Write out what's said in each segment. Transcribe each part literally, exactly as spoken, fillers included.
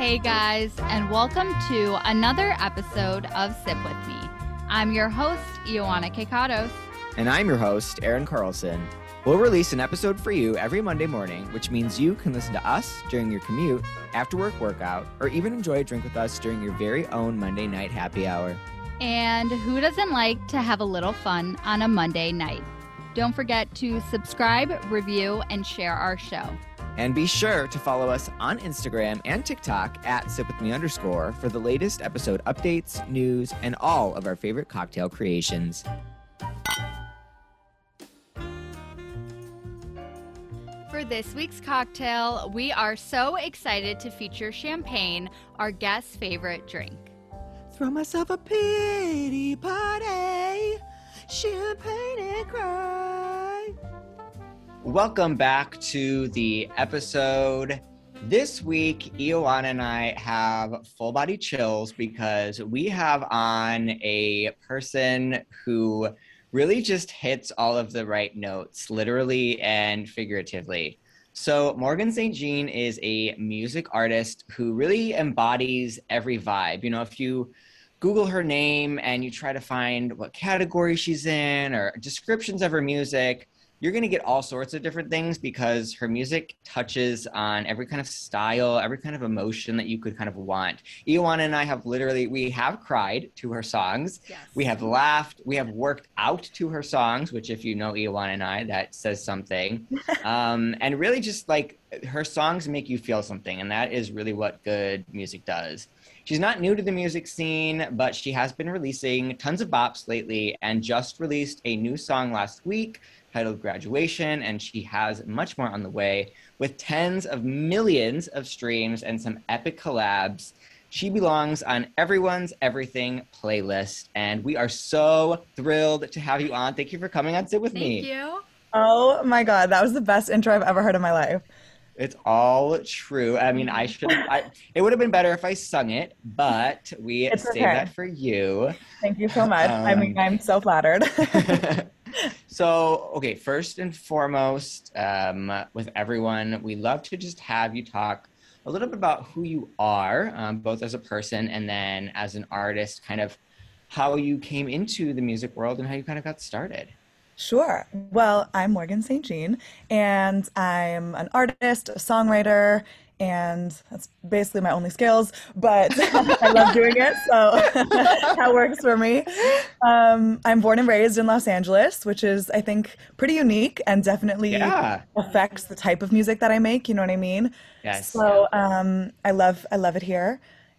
Hey guys, and welcome to another episode of Sip With Me. I'm your host, Ioana Kekatos. And I'm your host, Aaron Carlson. We'll release an episode for you every Monday morning, which means you can listen to us during your commute, after work workout, or even enjoy a drink with us during your very own Monday night happy hour. And who doesn't like to have a little fun on a Monday night? Don't forget to subscribe, review, and share our show. And be sure to follow us on Instagram and TikTok at sipwithme underscore for the latest episode updates, news, and all of our favorite cocktail creations. For this week's cocktail, we are so excited to feature champagne, our guest's favorite drink. Throw myself a pity party, champagne and cry. Welcome back to the episode. This week, Ioana and I have full body chills because we have on a person who really just hits all of the right notes, literally and figuratively. So Morgan Saint Jean is a music artist who really embodies every vibe. You know, if you Google her name and you try to find what category she's in or descriptions of her music, you're going to get all sorts of different things because her music touches on every kind of style, every kind of emotion that you could kind of want. Ioana and I have literally, we have cried to her songs. Yes. We have laughed. We have worked out to her songs, which if you know Ioana and I, that says something. um, and really just like her songs make you feel something. And that is really what good music does. She's not new to the music scene, but she has been releasing tons of bops lately and just released a new song last week titled Graduation, and she has much more on the way with tens of millions of streams and some epic collabs. She belongs on everyone's everything playlist, and we are so thrilled to have you on. Thank you for coming on Sit With Me. Thank you. Oh my God, that was the best intro I've ever heard in my life. It's all true. I mean, I should have, it would have been better if I sung it, but we It's saved okay. that for you. Thank you so much. Um, I mean, I'm so flattered. So, okay, first and foremost, um, with everyone, we love to just have you talk a little bit about who you are, um, both as a person and then as an artist, kind of how you came into the music world and how you kind of got started. Sure. Well, I'm Morgan Saint Jean, and I'm an artist, a songwriter, and that's basically my only skills, but I love doing it, so that works for me. Um, I'm born and raised in Los Angeles, which is, I think, pretty unique and definitely Yeah. affects the type of music that I make, you know what I mean? Yes. So um, I love, I love it here.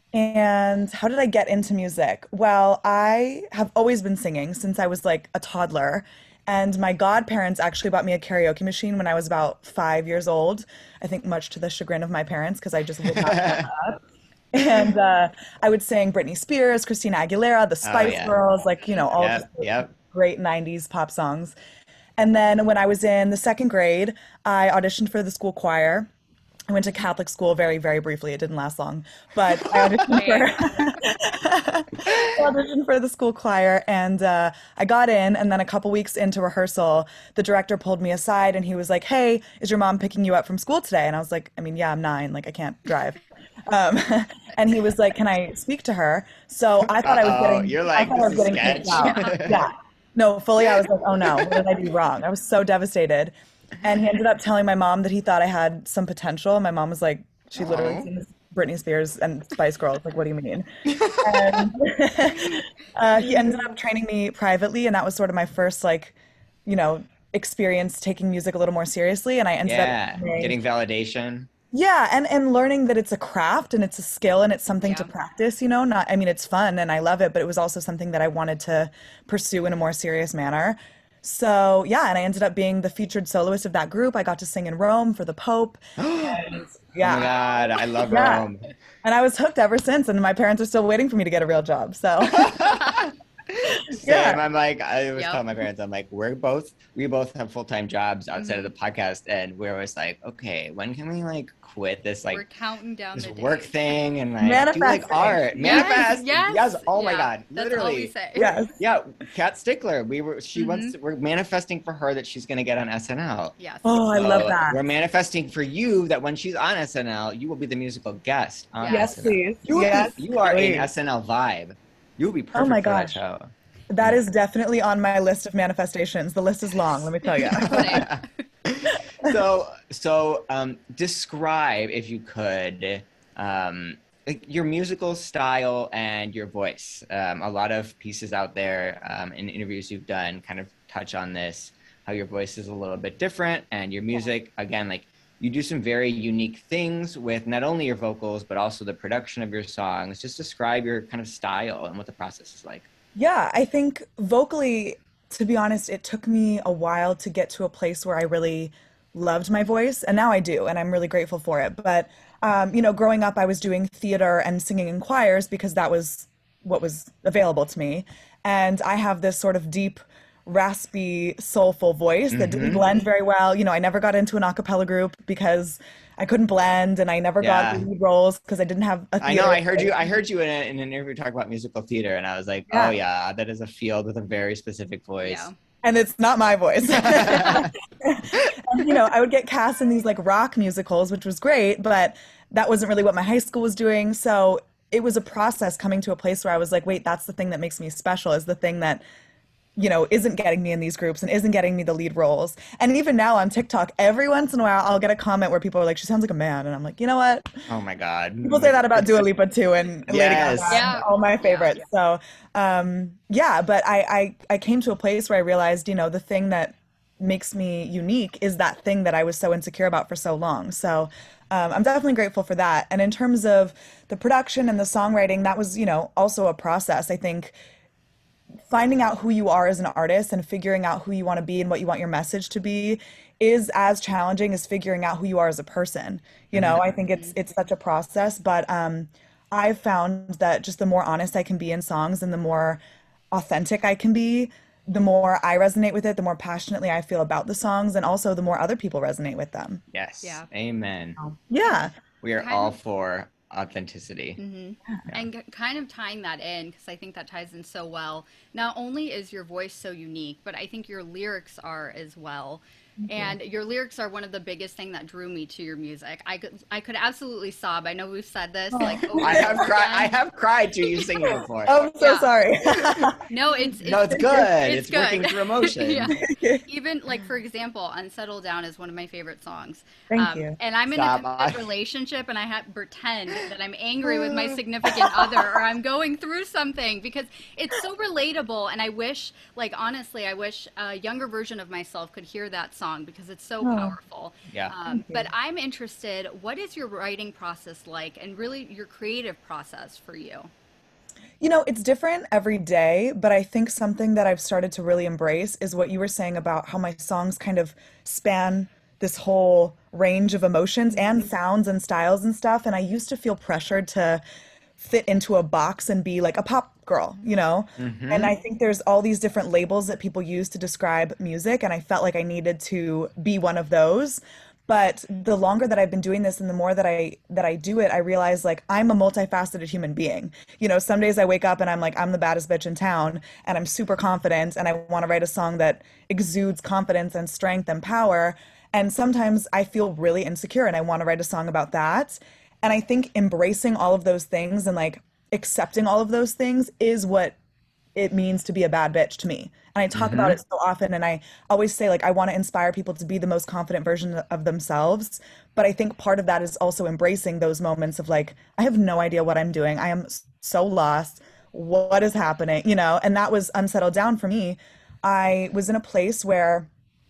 And how did I get into music? Well, I have always been singing since I was like a toddler. And my godparents actually bought me a karaoke machine when I was about five years old. I think much to the chagrin of my parents because I just would not shut up. And uh, I would sing Britney Spears, Christina Aguilera, the Spice yeah. Girls, like, you know, all Yep, of the yep. great nineties pop songs. And then when I was in the second grade, I auditioned for the school choir. I went to Catholic school very, very briefly. It didn't last long, but I auditioned for, I auditioned for the school choir, and uh, I got in. And then a couple weeks into rehearsal, the director pulled me aside, and he was like, "Hey, is your mom picking you up from school today?" And I was like, "I mean, yeah, I'm nine. Like, I can't drive." Um, and he was like, "Can I speak to her?" So I thought I was Uh-oh, getting. you're I like, thought I was this is getting kicked sketch. out. Yeah. No, fully, I was like, "Oh no, what did I do wrong?" I was so devastated. And he ended up telling my mom that he thought I had some potential. My mom was like, she literally Aw. sings Britney Spears and Spice Girls. Like, what do you mean? And uh, he ended up training me privately, and that was sort of my first, like, you know, experience taking music a little more seriously. And I ended Yeah, up learning- getting validation. yeah, and and learning that it's a craft and it's a skill and it's something to Yeah. practice, you know, not, I mean, it's fun and I love it, but it was also something that I wanted to pursue in a more serious manner. So yeah, and I ended up being the featured soloist of that group. I got to sing in Rome for the Pope. And, yeah. Oh my God, I love Yeah. Rome. And I was hooked ever since, and my parents are still waiting for me to get a real job. So Same. Yeah. I'm like, I was Yep. telling my parents, I'm like, we're both, we both have full-time jobs outside Mhm. of the podcast. And we're always like, okay, when can we like quit this We're like counting down this the work days. thing and like do like Manifesting. art, Yes, manifest. yes, Oh my yeah, God, that's literally. all we say. Yes. Yeah, Kat Stickler. We were. She Mhm. wants. We're manifesting for her that she's going to get on S N L. Yes. Oh, I love So that. We're manifesting for you that when she's on S N L, you will be the musical guest on Yes, S N L. please. You, will Yes, be, you are please. an S N L vibe. You will be perfect Oh my for that gosh. show. That is definitely on my list of manifestations. The list is long, let me tell you. so, so um, describe, if you could, um, like your musical style and your voice. Um, a lot of pieces out there um, in interviews you've done kind of touch on this, how your voice is a little bit different, and your music, again, like you do some very unique things with not only your vocals, but also the production of your songs. Just describe your kind of style and what the process is like. Yeah, I think vocally, to be honest, it took me a while to get to a place where I really loved my voice, and now I do, and I'm really grateful for it. But, um, you know, growing up, I was doing theater and singing in choirs because that was what was available to me. And I have this sort of deep, raspy, soulful voice that didn't Mhm. blend very well. You know, I never got into an a cappella group because I couldn't blend, and I never got Yeah. the lead roles because I didn't have a I know. theater I heard you. I education. heard you in, a, in an interview talk about musical theater, and I was like, Yeah. "Oh yeah, that is a field with a very specific voice." Yeah. And it's not my voice. And, you know, I would get cast in these like rock musicals, which was great, but that wasn't really what my high school was doing. So it was a process coming to a place where I was like, wait, that's the thing that makes me special, is the thing that, you know, isn't getting me in these groups and isn't getting me the lead roles. And even now on TikTok, every once in a while, I'll get a comment where people are like, she sounds like a man. And I'm like, you know what? Oh my God. People say that about Dua Lipa too, and Lady Yes. Gaga, Yeah. and all my Yeah. favorites. So, um, yeah, but I, I, I came to a place where I realized, you know, the thing that makes me unique is that thing that I was so insecure about for so long. So, um, I'm definitely grateful for that. And in terms of the production and the songwriting, that was, you know, also a process. I think finding out who you are as an artist and figuring out who you want to be and what you want your message to be is as challenging as figuring out who you are as a person. You know, I think it's it's such a process, but um, I've found that just the more honest I can be in songs and the more authentic I can be, the more I resonate with it, the more passionately I feel about the songs, and also the more other people resonate with them. Yes. Yeah. Amen. Yeah. We are Kind all of- for authenticity. Mm-hmm. And k- kind of tying that in, because I think that ties in so well. Not only is your voice so unique, but I think your lyrics are as well. And your lyrics are one of the biggest thing that drew me to your music. I could I could absolutely sob. I know we've said this like over I and have over cried. I again. have cried to you singing before. Oh, I'm so Yeah. sorry. No, it's, it's no, it's good. It's It's, good. working through emotion. Yeah. Even like for example, "Unsettle Down" is one of my favorite songs. Thank you. And I'm in Stop. a committed relationship, and I have to pretend that I'm angry with my significant other, or I'm going through something, because it's so relatable. And I wish, like honestly, I wish a younger version of myself could hear that song because it's so Oh. powerful. Yeah. Um, but I'm interested. What is your writing process like, and really your creative process for you? You know, it's different every day, but I think something that I've started to really embrace is what you were saying about how my songs kind of span this whole range of emotions and sounds and styles and stuff. And I used to feel pressured to fit into a box and be like a pop girl, you know? And I think there's all these different labels that people use to describe music, and I felt like I needed to be one of those. But the longer that I've been doing this and the more that I that I do it, I realize like I'm a multifaceted human being. You know, some days I wake up and I'm like, I'm the baddest bitch in town, and I'm super confident, and I want to write a song that exudes confidence and strength and power. And sometimes I feel really insecure and I want to write a song about that. And I think embracing all of those things and like accepting all of those things is what it means to be a bad bitch to me. And I talk about it so often, and I always say like I want to inspire people to be the most confident version of themselves. But I think part of that is also embracing those moments of like, I have no idea what I'm doing. I am so lost. What is happening? You know, and that was Unsettled Down for me. I was in a place where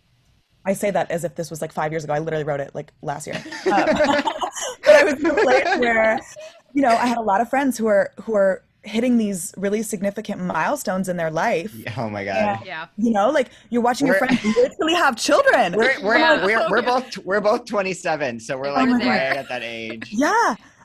I say that as if this was like five years ago. I literally wrote it like last year. Um, but I was in a place where, you know, I had a lot of friends who are who are hitting these really significant milestones in their life. Oh my God. And, Yeah. you know, like you're watching your We're- friends literally have children. We're we're, Yeah. we're we're both we're both twenty-seven, so we're Oh like my right God. at that age. Yeah.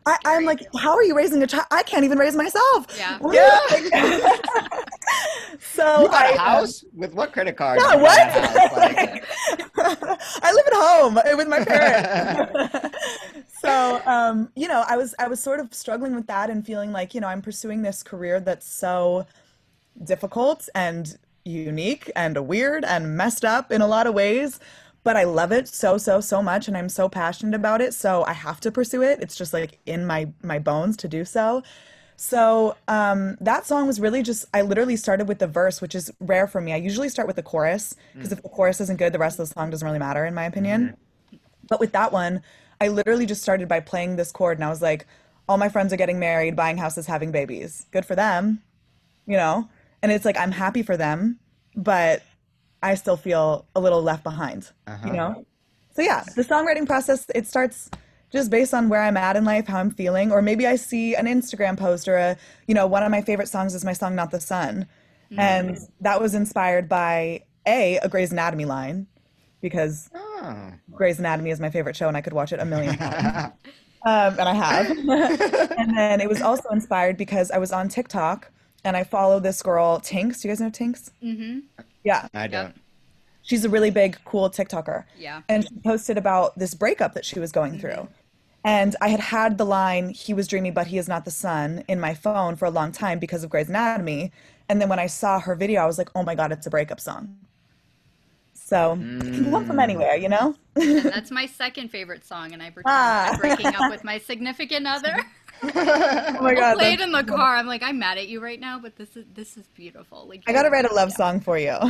I, I'm scary. like, how are you raising a child? I can't even raise myself. Yeah. What are you Yeah. doing? So You bought I, a house? With what credit card? yeah, did you buy that what? house? Like, I live at home with my parents. So, um, you know, I was I was sort of struggling with that and feeling like, you know, I'm pursuing this career that's so difficult and unique and weird and messed up in a lot of ways, but I love it so, so, so much and I'm so passionate about it, so I have to pursue it. It's just like in my my bones to do so. So um, that song was really just, I literally started with the verse, which is rare for me. I usually start with the chorus because if the chorus isn't good, the rest of the song doesn't really matter, in my opinion. But with that one, I literally just started by playing this chord and I was like, all my friends are getting married, buying houses, having babies. Good for them, you know? And it's like, I'm happy for them, but I still feel a little left behind, you uh-huh. know? So yeah, the songwriting process, it starts just based on where I'm at in life, how I'm feeling, or maybe I see an Instagram post or a, you know, one of my favorite songs is my song Not the Sun. And that was inspired by A, a Grey's Anatomy line, because Oh. Grey's Anatomy is my favorite show and I could watch it a million times. Um, and I have. And then it was also inspired because I was on TikTok and I follow this girl, Tinks. Do you guys know Tinks? Mm-hmm. Yeah. I don't. Yep. She's a really big, cool TikToker. Yeah. And she posted about this breakup that she was going through. And I had had the line, he was dreamy, but he is not the sun, in my phone for a long time because of Grey's Anatomy. And then when I saw her video, I was like, oh my God, it's a breakup song. So it can come from anywhere, you know? And that's my second favorite song, and I pretend Ah. I'm breaking up with my significant other. Oh my I'll God. play it that's- in the car. I'm like, I'm mad at you right now, but this is this is beautiful. Like I gotta write a love song for you.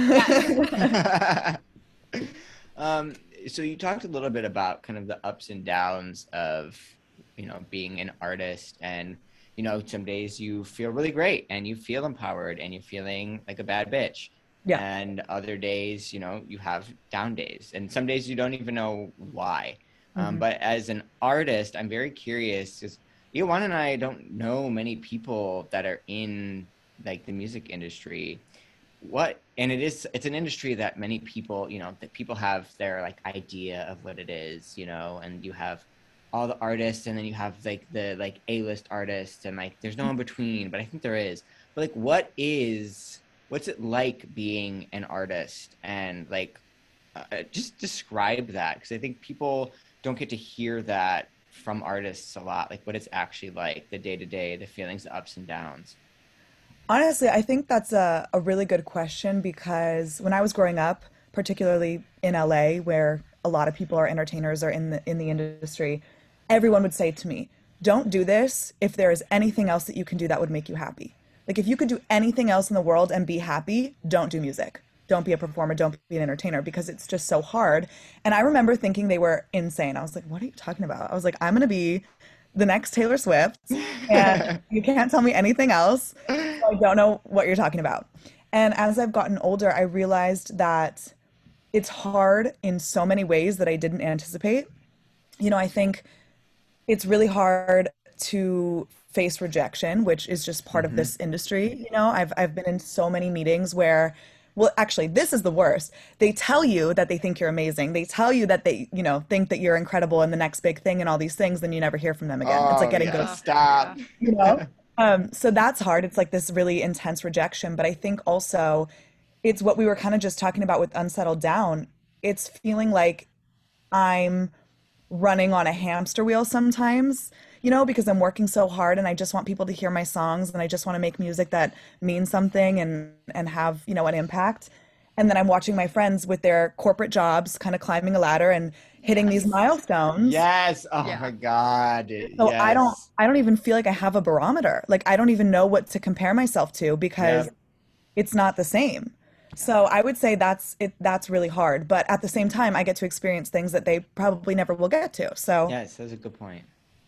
um, so you talked a little bit about kind of the ups and downs of, you know, being an artist, and you know, some days you feel really great and you feel empowered and you're feeling like a bad bitch. Yeah. And other days, you know, you have down days, and some days you don't even know why. Um, Mhm. but as an artist, I'm very curious because Ioana and I don't know many people that are in like the music industry. What, and it is, it's an industry that many people, you know, that people have their like idea of what it is, you know, and you have all the artists and then you have like the like A-list artists and like there's no in between, but I think there is. But like, what is, what's it like being an artist, and like, uh, just describe that, because I think people don't get to hear that from artists a lot, like what it's actually like, the day-to-day, the feelings, the ups and downs. Honestly, I think that's a, a really good question because when I was growing up, particularly in L A, where a lot of people are entertainers or in the in the industry, everyone would say to me, "Don't do this if there is anything else that you can do that would make you happy. Like if you could do anything else in the world and be happy, don't do music. Don't be a performer, don't be an entertainer because it's just so hard." And I remember thinking they were insane. I was like, "What are you talking about?" I was like, "I'm going to be the next Taylor Swift, and you can't tell me anything else. So I don't know what you're talking about." And as I've gotten older, I realized that it's hard in so many ways that I didn't anticipate. You know, I think it's really hard to face rejection, which is just part of this industry. You know, I've I've been in so many meetings where, well, actually, this is the worst. They tell you that they think you're amazing. They tell you that they, you know, think that you're incredible and the next big thing and all these things, then you never hear from them again. It's like Oh, getting yeah, ghosted, stop. Yeah. you know? Um, so that's hard. It's like this really intense rejection. But I think also it's what we were kind of just talking about with Unsettled Down. It's feeling like I'm running on a hamster wheel sometimes, you know, because I'm working so hard and I just want people to hear my songs and I just want to make music that means something and and have, you know, an impact. And then I'm watching my friends with their corporate jobs kind of climbing a ladder and hitting these Yes. milestones. Yes. Oh Yeah. my God. So I don't Yes. I don't even feel like I have a barometer. Like I don't even know what to compare myself to because Yep. it's not the same. So I would say that's it that's really hard, but at the same time I get to experience things that they probably never will get to. So Yes, that's a good point.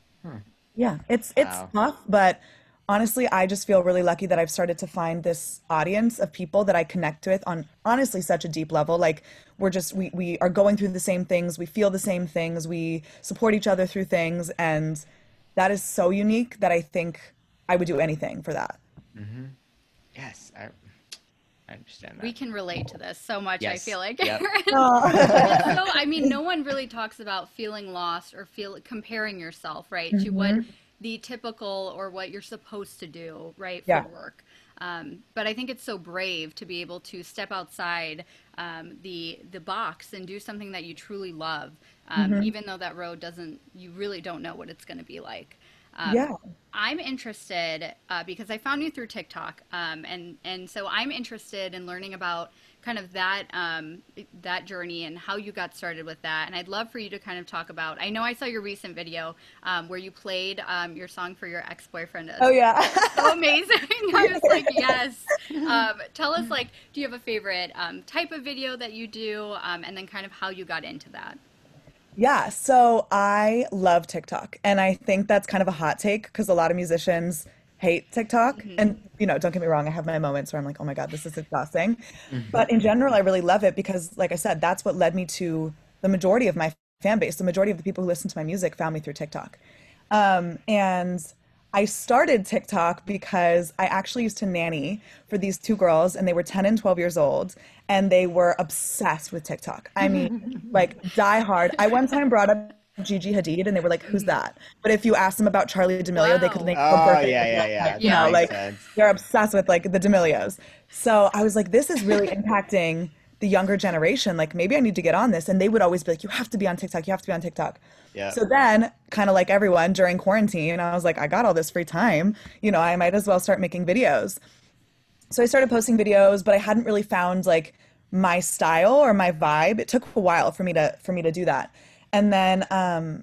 yeah, it's it's Wow. tough, but honestly, I just feel really lucky that I've started to find this audience of people that I connect with on honestly such a deep level. Like we're just we we are going through the same things, we feel the same things, we support each other through things, and that is so unique that I think I would do anything for that. Yes, I, I understand We that. can relate to this so much, I Yes. feel like. Yep. Oh. So, I mean, no one really talks about feeling lost or feel comparing yourself, right, to what the typical or what you're supposed to do, right, for Yeah. work. Um, but I think it's so brave to be able to step outside um, the the box and do something that you truly love, um, Hmm. even though that road doesn't, you really don't know what it's going to be like. Um, Yeah. I'm interested uh, because I found you through TikTok, um, and and so I'm interested in learning about kind of that um, that journey and how you got started with that. And I'd love for you to kind of talk about. I know I saw your recent video um, where you played um, your song for your ex-boyfriend. Oh yeah. So amazing! I was like, yes. Um, tell us, like, do you have a favorite um, type of video that you do, um, and then kind of how you got into that? Yeah, so I love TikTok, and I think that's kind of a hot take because a lot of musicians hate TikTok. Hmm. And, you know, don't get me wrong, I have my moments where I'm like, oh my God, this is exhausting. But in general, I really love it because, like I said, that's what led me to the majority of my fan base. The majority of the people who listen to my music found me through TikTok. Um, and I started TikTok because I actually used to nanny for these two girls, and they were ten and twelve years old, and they were obsessed with TikTok. I mean, like die hard. I one time brought up Gigi Hadid, and they were like, "Who's that?" But if you asked them about Charlie D'Amelio, they could Wow. name a Oh, birthday. yeah, yeah, yeah. Like, you Yeah. know, That makes like sense. they're obsessed with like the D'Amelios. So I was like, this is really impacting the younger generation. Like maybe I need to get on this. And they would always be like, you have to be on TikTok. You have to be on TikTok. Yeah. So then, kind of like everyone during quarantine, I was like, I got all this free time. You know, I might as well start making videos. So I started posting videos, but I hadn't really found like my style or my vibe. It took a while for me to for me to do that. And then um,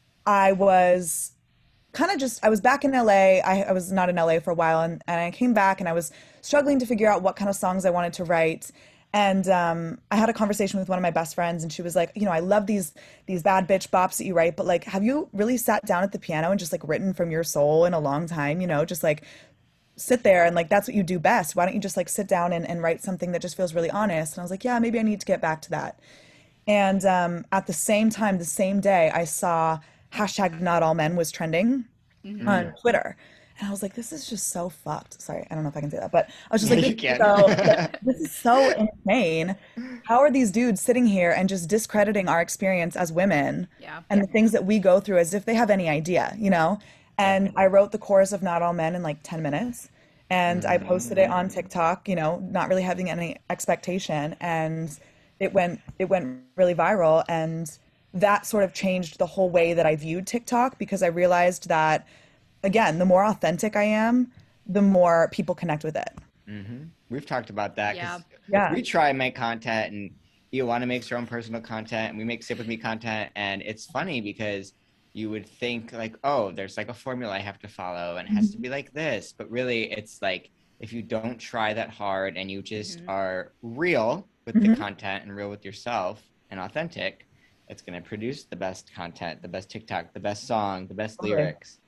I was kind of just I was back in L A. I, I was not in L A for a while, and, and I came back and I was struggling to figure out what kind of songs I wanted to write. And um, I had a conversation with one of my best friends, and she was like, you know, I love these these bad bitch bops that you write, but like, have you really sat down at the piano and just like written from your soul in a long time? You know, just like sit there and like that's what you do best. Why don't you just like sit down and, and write something that just feels really honest? And I was like, yeah, maybe I need to get back to that. And um, at the same time, the same day, I saw hashtag not all men was trending on Twitter. And I was like, this is just so fucked. Sorry, I don't know if I can say that, but I was just like, You this is can. so, like, this is so insane. How are these dudes sitting here and just discrediting our experience as women Yeah. and the things that we go through as if they have any idea, you know? And I wrote the chorus of Not All Men in like ten minutes. And I posted it on TikTok, you know, not really having any expectation. And it went it went really viral. And that sort of changed the whole way that I viewed TikTok because I realized that, again, the more authentic I am, the more people connect with it. We've talked about that. 'Cause Yeah. Yeah. We try and make content, and Ioana makes her own personal content, and we make Sip With Me content. And it's funny because you would think like, oh, there's like a formula I have to follow, and it has to be like this. But really, it's like if you don't try that hard and you just are real with the content and real with yourself and authentic, it's going to produce the best content, the best TikTok, the best song, the best Totally. lyrics.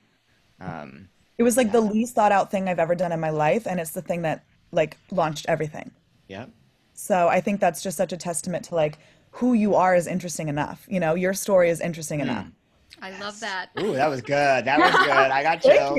Um, It was like the least thought out thing I've ever done in my life. And it's the thing that like launched everything. yep. So I think that's just such a testament to like who you are is interesting enough. You know, your story is interesting enough. I love that. Ooh, that was good. That was good. I got chills.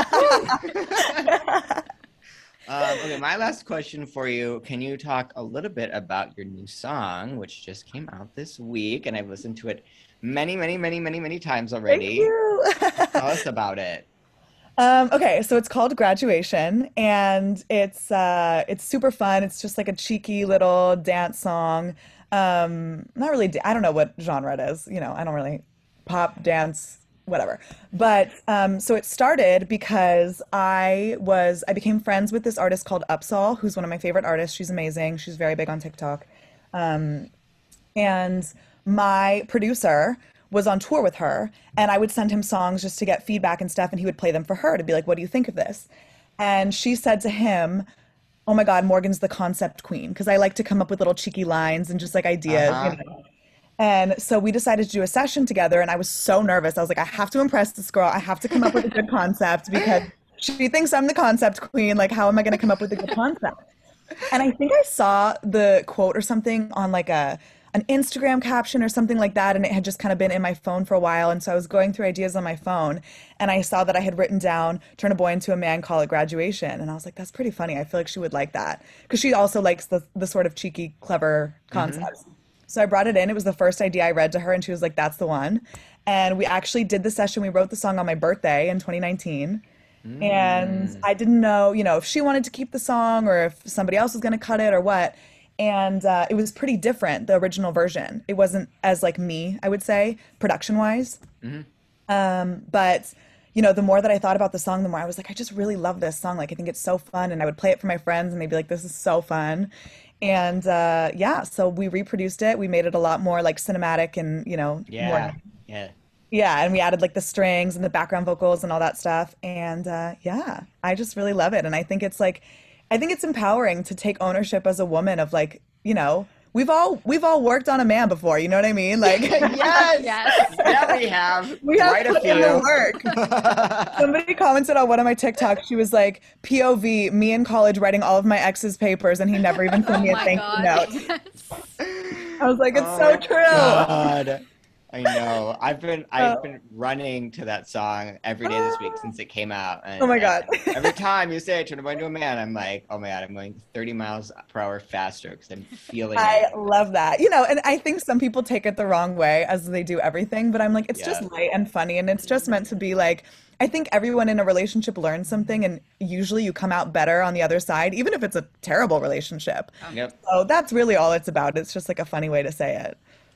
Thank you. Um, okay, my last question for you. Can you talk a little bit about your new song, which just came out this week, and I've listened to it many, many, many, many, many times Thank already. you. Tell us about it. Um, okay, so it's called Graduation, and it's uh, it's super fun. It's just like a cheeky little dance song. Um, not really. da- I don't know what genre it is. You know, I don't really pop, dance, whatever. But um, so it started because I was I became friends with this artist called Upsal, who's one of my favorite artists. She's amazing. She's very big on TikTok. Um, and my producer was on tour with her, and I would send him songs just to get feedback and stuff, and he would play them for her to be like, what do you think of this? And she said to him, oh my God, Morgan's the concept queen, because I like to come up with little cheeky lines and just like ideas, Uh-huh. you know. And so we decided to do a session together, and I was so nervous. I was like, I have to impress this girl. I have to come up with a good concept because she thinks I'm the concept queen. Like, how am I going to come up with a good concept? And I think I saw the quote or something on like a an Instagram caption or something like that, and it had just kind of been in my phone for a while. And so I was going through ideas on my phone, and I saw that I had written down "turn a boy into a man, call it graduation," and I was like, "That's pretty funny. I feel like she would like that," because she also likes the the sort of cheeky, clever concepts. So I brought it in. It was the first idea I read to her, and she was like, "That's the one." And we actually did the session. We wrote the song on my birthday in twenty nineteen. And Mm. I didn't know, you know, if she wanted to keep the song or if somebody else was going to cut it or what. And uh, it was pretty different, the original version. It wasn't as like me, I would say, production wise. Mhm. Um, but you know, the more that I thought about the song, the more I was like, I just really love this song. Like, I think it's so fun. And I would play it for my friends and they'd be like, this is so fun. And uh, yeah, so we reproduced it. We made it a lot more like cinematic and, you know, Yeah. more, Yeah. yeah. And we added like the strings and the background vocals and all that stuff. And uh, yeah, I just really love it. And I think it's like, I think it's empowering to take ownership as a woman of like, you know, we've all we've all worked on a man before, you know what I mean? Like Yes. Yes. Yeah, we have. we have Quite a put in the few. work. Somebody commented on one of my TikToks. She was like, P O V, me in college writing all of my ex's papers, and he never even sent Oh me a my thank you God. note. Yes. I was like, it's Oh so my true. God. I know. I've been Uh, I've been running to that song every day this week since it came out. And, Oh my and God. every time you say turn a boy into a man, I'm like, oh my God, I'm going thirty miles per hour faster because I'm feeling I it. love that. You know, and I think some people take it the wrong way as they do everything, but I'm like, it's just Yeah. light and funny, and it's just meant to be like, I think everyone in a relationship learns something, and usually you come out better on the other side, even if it's a terrible relationship. Yep. So that's really all it's about. It's just like a funny way to say it.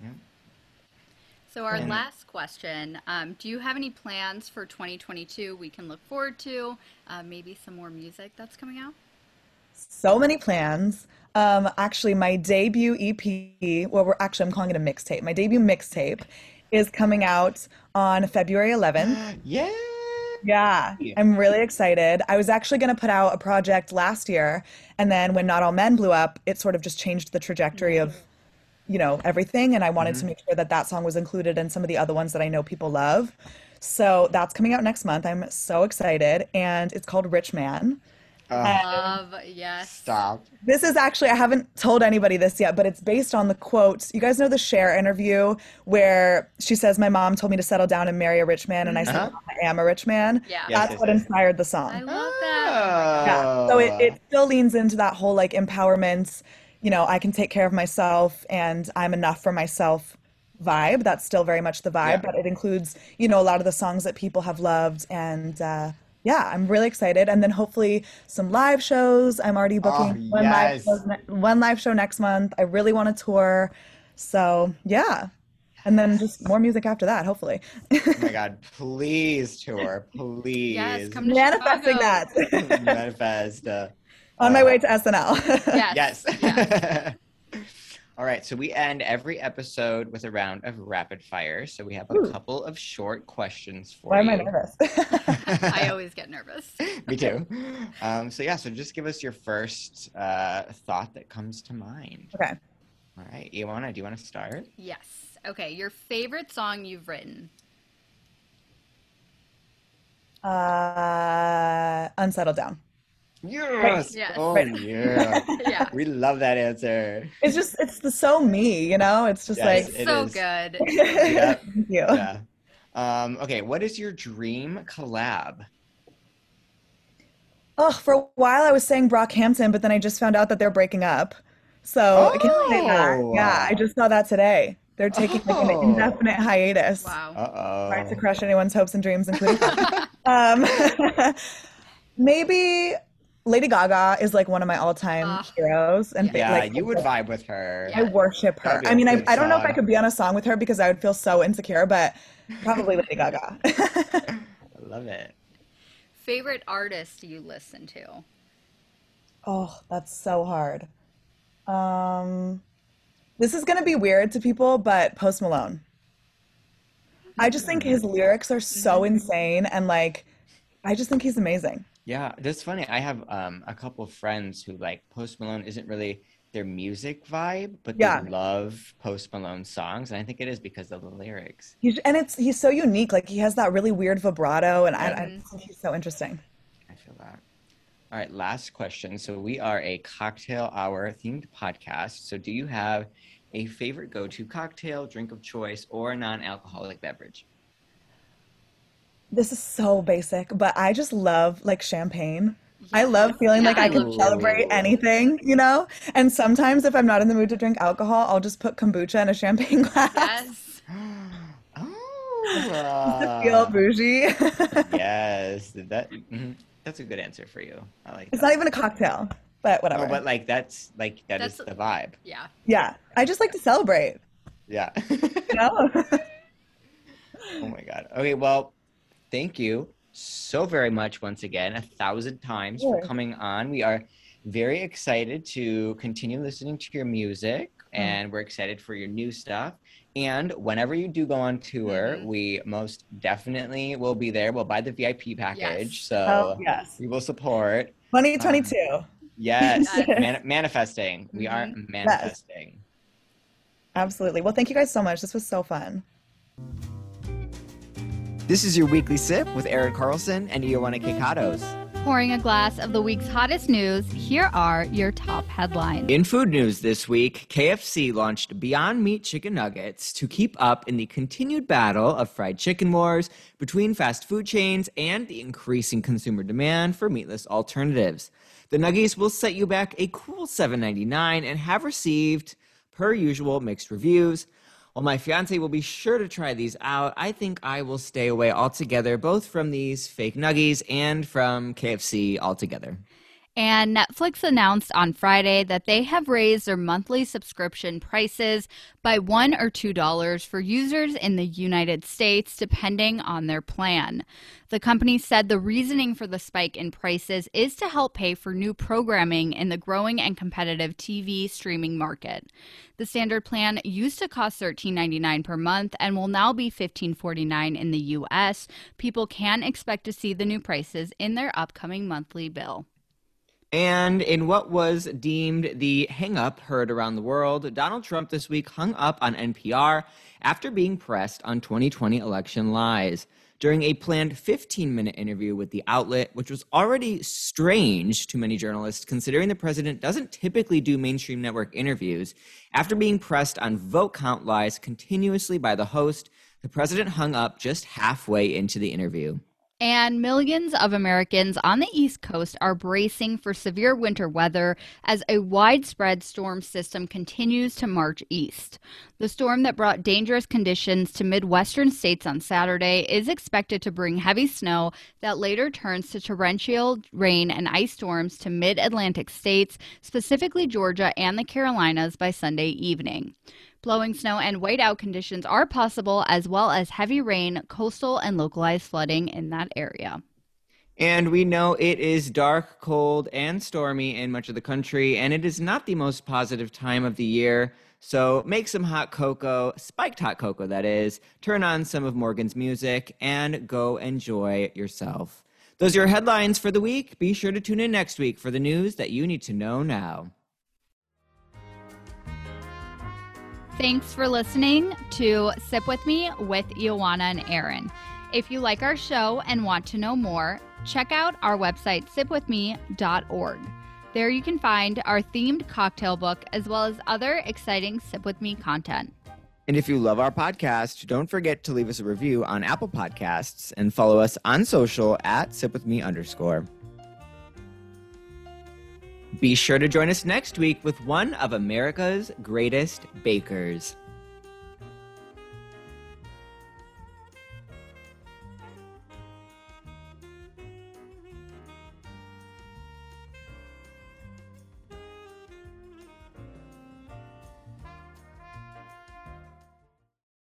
So our And- last question, um, do you have any plans for twenty twenty-two we can look forward to? Uh, maybe some more music that's coming out? So many plans. Um, actually, my debut E P, well, we're actually, I'm calling it a mixtape. My debut mixtape is coming out on February eleventh. Yeah. Yeah, I'm really excited. I was actually going to put out a project last year, and then when Not All Men blew up, it sort of just changed the trajectory of, you know, everything. And I wanted to make sure that that song was included in some of the other ones that I know people love. So that's coming out next month. I'm so excited. And it's called Rich Man. Uh, Love, yes. stop. This is actually, I haven't told anybody this yet, but it's based on the quote. You guys know the Cher interview where she says, my mom told me to settle down and marry a rich man. And I said, Uh-huh. I am a rich man. Yeah. Yes, That's yes, what yes. inspired the I song. love that. Yeah. So it, Oh. it still leans into that whole like empowerment, you know, I can take care of myself and I'm enough for myself vibe. That's still very much the vibe, Yeah. but it includes, you know, a lot of the songs that people have loved. And uh, yeah, I'm really excited. And then hopefully some live shows. I'm already booking Oh, one live yes. show, ne- one live show next month. I really want to tour. So yeah. And then just more music after that, hopefully. Oh my God, please tour, please. Yes, come to Manifesting Chicago. that. Manifest. Uh, On my uh, way to S N L. Yes. Yes. Yes. All right, so we end every episode with a round of rapid fire. So we have a Ooh. couple of short questions for Why am I you. nervous? I always get nervous. Me too. Um, so yeah, so just give us your first uh, thought that comes to mind. Okay. All right, Ioana, do you want to start? Yes. Okay, your favorite song you've written? Uh, Unsettled Down. Yes. Yes. Oh Right. yeah. Yeah. We love that answer. It's just, it's the so me, you know? It's just Yes, like, it So is. good. Yep. thank you. Yeah. Um, okay, what is your dream collab? Oh, for a while I was saying Brockhampton, but then I just found out that they're breaking up. So I can't say that. Oh. Yeah, I just saw that today. They're taking like an Oh. indefinite hiatus. Wow. Uh-oh. Sorry to crush anyone's hopes and dreams, including um, maybe Lady Gaga is like one of my all-time Ah. heroes, and Yeah. Yeah, like you would vibe with her. I worship her. That'd be a I mean, I, good I don't know if I song. could be on a song with her because I would feel so insecure, but probably Lady Gaga. I love it. Favorite artist you listen to? Oh, that's so hard. Um, this is gonna be weird to people, but Post Malone. I just think his lyrics are so insane, and like, I just think he's amazing. Yeah, that's funny. I have um, a couple of friends who like Post Malone isn't really their music vibe, but Yeah. they love Post Malone songs, and I think it is because of the lyrics. He's and it's he's so unique. Like he has that really weird vibrato, and I, I Mhm. think he's so interesting. I feel that. All right, last question. So we are a cocktail hour themed podcast. So do you have a favorite go-to cocktail, drink of choice, or non-alcoholic beverage? This is so basic, but I just love like champagne. I love feeling Yeah, like I I can love celebrate champagne. anything, you know? And sometimes if I'm not in the mood to drink alcohol, I'll just put kombucha in a champagne glass. Yes. Oh, To feel bougie. Yes, that mhm, that's a good answer for you. I like It's that. not even a cocktail, but whatever. No, but like that's like that is That's- the vibe. Yeah. Yeah, I just like to celebrate, Yeah. you know? Oh my God. Okay, well, thank you so very much once again, a thousand times for Sure. coming on. We are very excited to continue listening to your music, and we're excited for your new stuff. And whenever you do go on tour, Mhm. we most definitely will be there. We'll buy the V I P package, Yes. Oh, so yes. we will support. twenty twenty-two. Yes, Yes. man- manifesting. We are Mhm. manifesting. Absolutely. Well, thank you guys so much. This was so fun. This is your weekly sip with Erin Carlson and Ioana Kekatos. Pouring a glass of the week's hottest news, here are your top headlines. In food news this week, K F C launched Beyond Meat chicken nuggets to keep up in the continued battle of fried chicken wars between fast food chains and the increasing consumer demand for meatless alternatives. The nuggies will set you back a cool seven ninety-nine and have received, per usual, mixed reviews. While my fiance will be sure to try these out, I think I will stay away altogether, both from these fake nuggies and from K F C altogether. And Netflix announced on Friday that they have raised their monthly subscription prices by one or two dollars for users in the United States, depending on their plan. The company said the reasoning for the spike in prices is to help pay for new programming in the growing and competitive T V streaming market. The standard plan used to cost thirteen ninety-nine per month and will now be fifteen forty-nine in the U S. People can expect to see the new prices in their upcoming monthly bill. And in what was deemed the hang-up heard around the world, Donald Trump this week hung up on N P R after being pressed on twenty twenty election lies. During a planned fifteen-minute interview with the outlet, which was already strange to many journalists considering the president doesn't typically do mainstream network interviews, after being pressed on vote count lies continuously by the host, the president hung up just halfway into the interview. And millions of Americans on the East Coast are bracing for severe winter weather as a widespread storm system continues to march east. The storm that brought dangerous conditions to Midwestern states on Saturday is expected to bring heavy snow that later turns to torrential rain and ice storms to mid-Atlantic states, specifically Georgia and the Carolinas, by Sunday evening. Blowing snow and whiteout conditions are possible, as well as heavy rain, coastal and localized flooding in that area. And we know it is dark, cold, and stormy in much of the country, and it is not the most positive time of the year. So make some hot cocoa, spiked hot cocoa that is, turn on some of Morgan's music, and go enjoy yourself. Those are your headlines for the week. Be sure to tune in next week for the news that you need to know now. Thanks for listening to Sip With Me with Ioana and Erin. If you like our show and want to know more, check out our website, sip with me dot org. There you can find our themed cocktail book as well as other exciting Sip With Me content. And if you love our podcast, don't forget to leave us a review on Apple Podcasts and follow us on social at sipwithme underscore. Be sure to join us next week with one of America's greatest bakers.